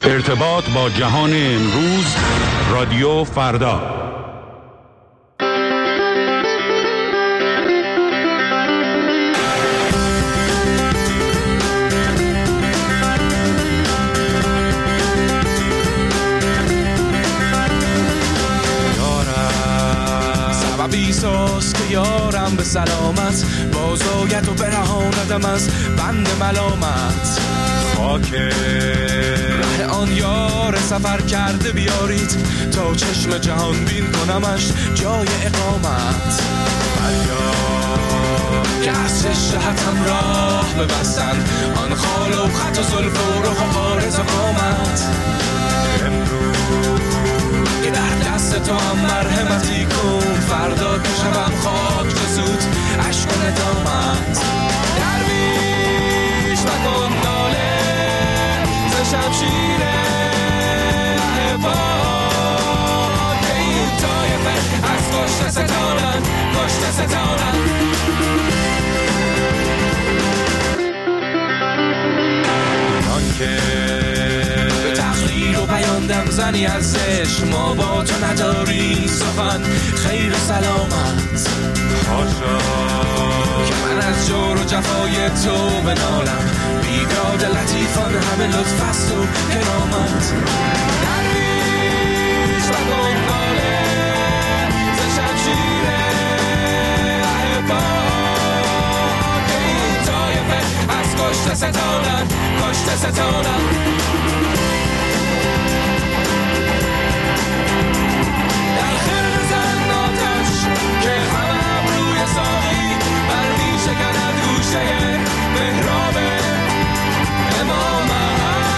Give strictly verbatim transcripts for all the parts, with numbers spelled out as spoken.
ارتباط با جهان امروز، رادیو فردا. بیساز که یارم به سلامت بازاید و برهاندم از بند ملامت. خاک ره آن یار سفر کرده بیارید تا چشم جهان بین کنمش جای اقامت. فریاد که از جهتم راه ببستند آن خال و خط و زلف و رخ و عارض و قامت. امروز که در دست تو هم مرحمتی کن، فردا که شبم خاک جسود عشق و ندامت. درویش مکن ناله ز شمشیر احباب که این طایفه از کشته ستانن کشته ستانن. آن که بیاندم زنی ازش ما با تو نداری سخن خیر و سلامت. حاشا که من از جور و جفای تو بنالم، بیداد لطیفان همه لطف است و کرامت. درویش و گنگاله ز شمشیر احباب که این طایفه از کشته ستانن کشته ستانن. که همم روی ساقی بر می شکند گوشه محراب امامت.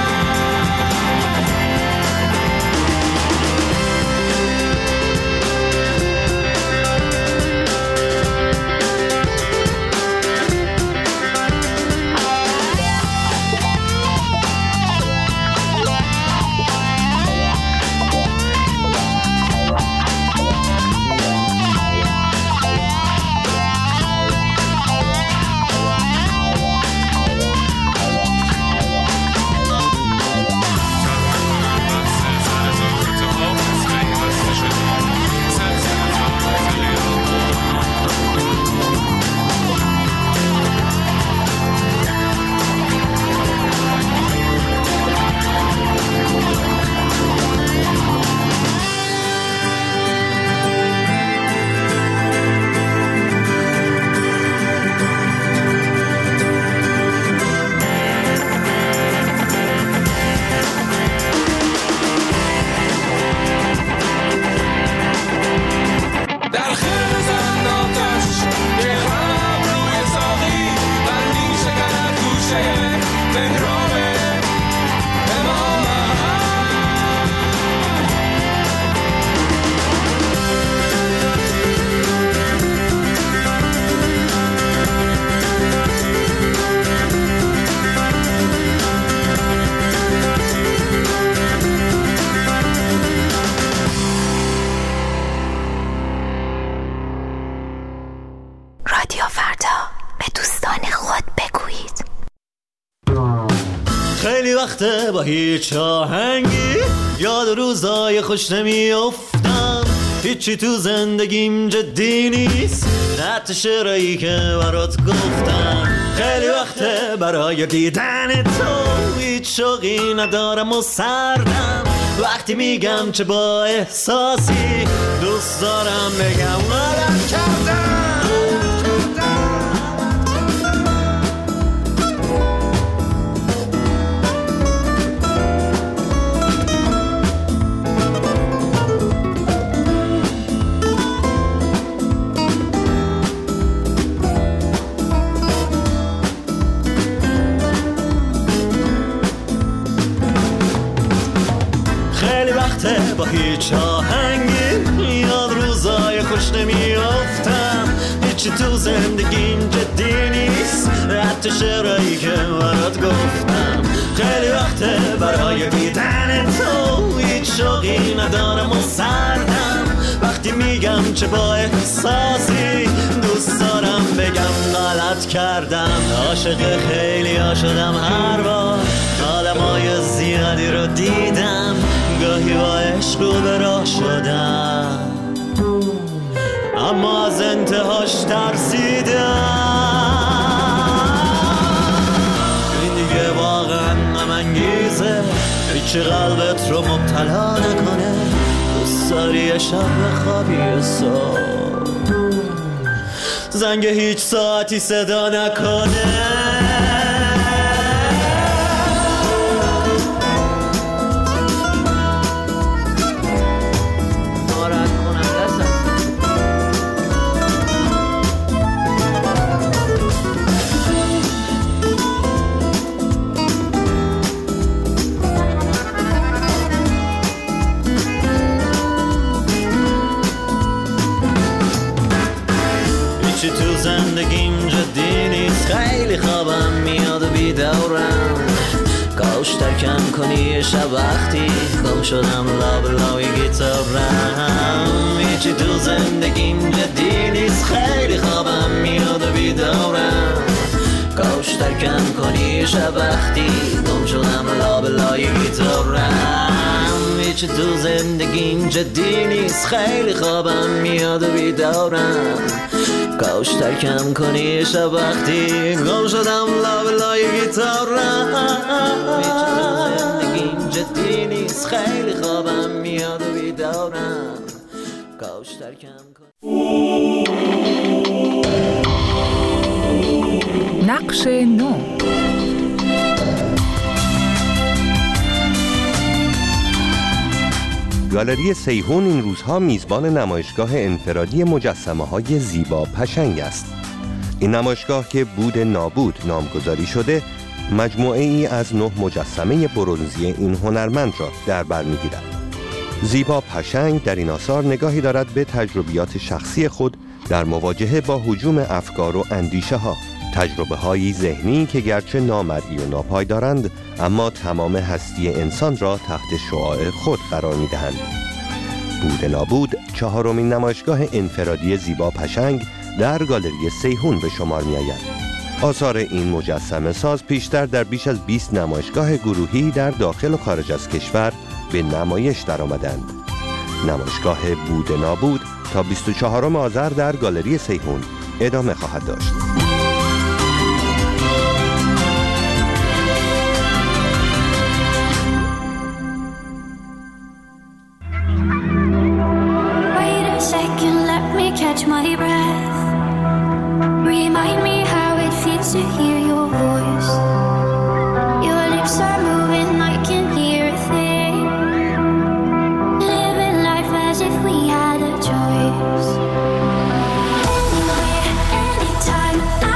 با هیچ آهنگی یاد روزای خوش نمیافتم، هیچی تو زندگیم جدی نیست، حتی شعرهایی که برات گفتم. خیلی وقته برای دیدن تو هیچ شوقی ندارم و سردم، وقتی میگم چه با احساسی دوست دارم بگم غلط کردم. با هیچ آهنگی یاد روزای خوش نمیافتم، هیچی تو زندگیم جدی نیست، حتی شعرهایی که برات گفتم. خیلی وقته برای دیدن تو هیچ شوقی ندارم و سردم، وقتی میگم چه با احساسی دوست دارم بگم غلط کردم. عاشق خیلی ها شدم هر بار، آدمای زیاد میادی رو دیدم، گاهی با عشق رو به راه شدم، اما از انتهاش ترسیدم. این دیگه واقعا غم‌انگیزه، هیچی قلبت رو مبتلا نکنه. دوست داری یه شب بخوابی و صبح زنگ هیچ ساعتی صدا نکنه. چی تو زندگیم جدی نیست، خیلی خوابم میاد و بیدارم. کاش ترکم کنی یه شب وقتی گم شدم لابلای گیتارم. چی تو زندگیم جدی نیست، خیلی خوابم میاد و بیدارم. کاش ترکم کنی یه شب وقتی گم شدم لابلای گیتارم. چی تو زندگیم جدی نیست، خیلی خوابم میاد و بیدارم. کاش ترکم کنی یه شب وقتی گم شدم لابلای گیتارم. زندگیم جدی نیست، خیلی خوابم میاد و بیدارم. کاش ترکم کنی. نقش نو. گالری سیحون این روزها میزبان نمایشگاه انفرادی مجسمه‌های زیبا پشنگ است. این نمایشگاه که بود نابود نامگذاری شده، مجموعه ای از نه مجسمه برنزی این هنرمند را در بر می‌گیرد. زیبا پشنگ در این آثار نگاهی دارد به تجربیات شخصی خود در مواجهه با هجوم افکار و اندیشه‌ها، تجربه‌های ذهنی که گرچه نامرئی و ناپایدارند، اما تمام هستی انسان را تحت شعاع خود قرار می‌دهند. بود نابود چهارمین نمایشگاه انفرادی زیبا پشنگ در گالری سیحون به شمار می‌آید. آثار این مجسمه ساز پیشتر در بیش از بیست نمایشگاه گروهی در داخل و خارج از کشور به نمایش درآمدند. نمایشگاه بود نابود تا بیست و چهارم آذر در گالری سیحون ادامه خواهد داشت. Catch my breath. Remind me how it feels to hear your voice. Your lips are moving, I can hear a thing. Living life as if we had a choice. Anywhere, anytime.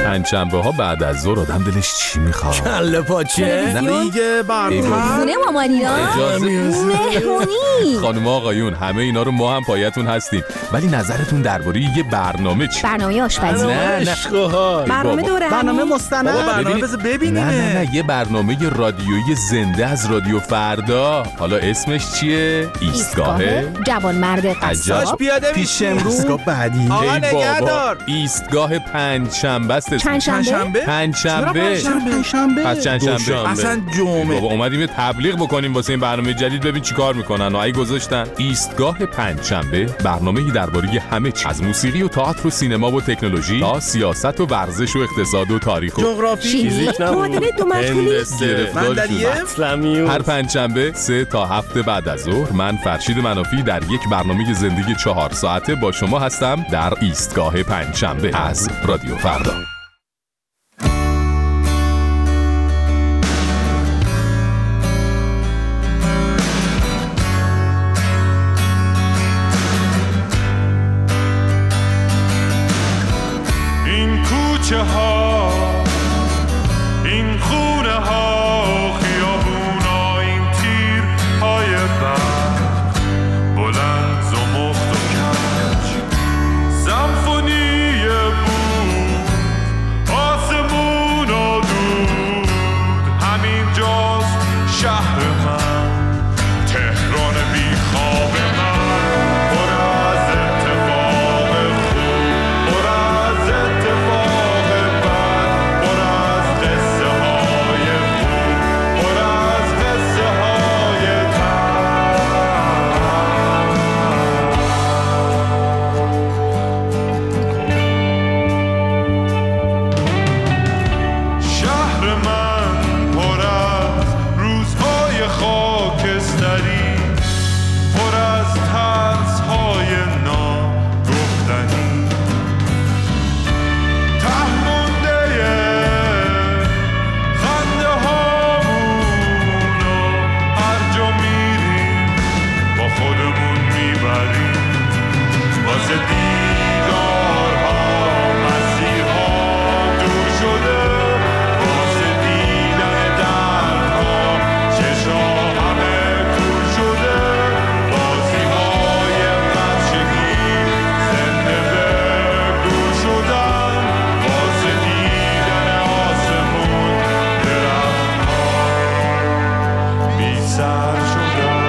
پنجشنبه ها بعد از ظهر آدم دلش چی میخواد؟ کله پاچه، دیگه برنامه خونه مامانینا، مهمونی. خانم آقایون همه اینا رو ما هم پایتون هستیم، ولی نظرتون درباره یه برنامه چی؟ برنامه آشپزی، نه نه برنامه دوره، برنامه مستند، برنامه بذار ببینیم. نه نه نه یه برنامه رادیویی زنده از رادیو فردا. حالا اسمش چیه؟ ایستگاه جوانمرد قصاب. پیاده پیش امروز بعدی. آقا نگهدار. ایستگاه پنجشنبه است. پنجشنبه؟ پنجشنبه. پنجشنبه. پس چندشنبه. اصلا جمعه. بابا اومدیم تبلیغ بکنیم واسه این برنامه جدید، ببین چیکار میکنن. و ای گذاشتن ایستگاه پنجشنبه، برنامه‌ای درباره همه چیز، از موسیقی و تئاتر و سینما و تکنولوژی تا سیاست و ورزش و اقتصاد و تاریخ و جغرافی، فیزیک، معادله دو مجهولی، هر پنجشنبه سه تا هفت بعد از ظهر من فرشید منافی در یک برنامه زندگی چهار ساعته با شما هستم در ایستگاه پنجشنبه از رادیو فردا. این کوچه ها، این خونه ها، خیابون ها، این تیر های برق، بلند زمخت و کج، سمفونی بود، آسمون و دود، همین جاست شهر من، تهران بی خواب من، پر از اتفاق خوب، پر از اتفاق بد، پر از قصه های خوب، پر از قصه های شهر من پر از روزهای خاکستری، پر از ترس‌های ناگفتنی، ته مونده خنده هامون و هر جا میریم با خودمون میبریم، واسه دیدارها مسیرها دور شده، واسه دیدن دردها چشا همه کور شده، بازی‌های بچگی زنده به گور شدن، واسه دیدن آسمون درخت‌ها بی سر شدن.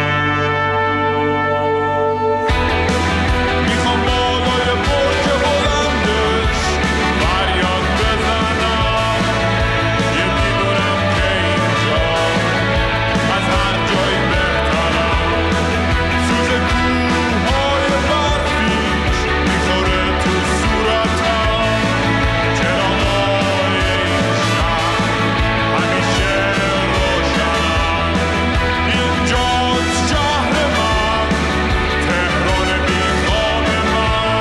میخوام بالای برج بلندش فریاد بزنم، یه میدونم که اینجا از هر جایی بهترم، سوز کوههای برفیش میخوره تو صورتم، چراغای این شهر همیشه روشنم، اینجاست شهر من، تهران بیخواب من.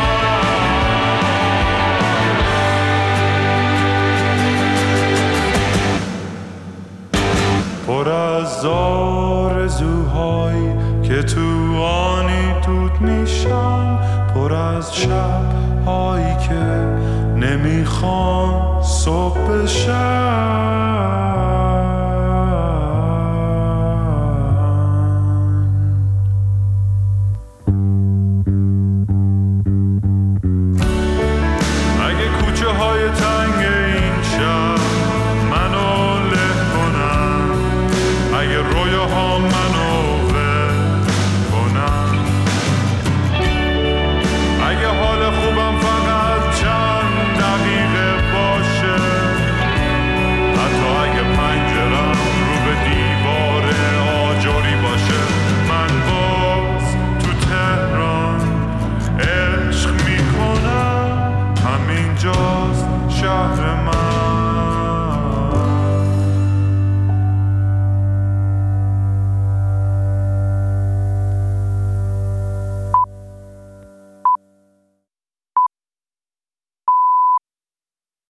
پر از آرزوهایی که تو آنی دود میشن، پر از شبهایی که نمیخوان صبح بشن. اگه کوچه های تنگ این شهر منو له کنن، اگه رویاها منو ول کنن، اگه حال خوبم فقط چند دقیقه باشه، حتی اگه پنجرم رو به دیوار آجری باشه، من باز تو تهران عشق میکنم، همینجاست شهر من.